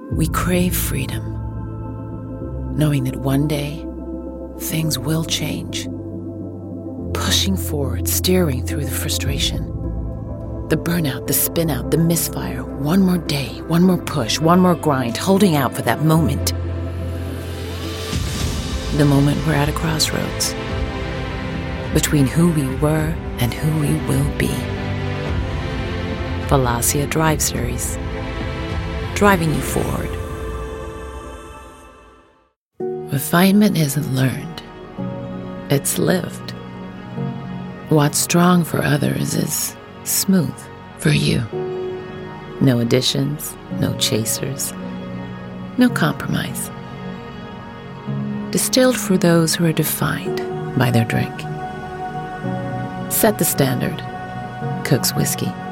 We crave freedom, knowing that one day things will change. Pushing forward, steering through the frustration, the burnout, the spin out, the misfire. One more day, one more push, one more grind, holding out for that moment. The moment we're at a crossroads between who we were and who we will be. Velocia Drive Series, driving you forward. Refinement isn't learned, it's lived. What's strong for others is smooth for you. No additions, no chasers, no compromise. Distilled for those who are defined by their drink. Set the standard. Cook's Whiskey.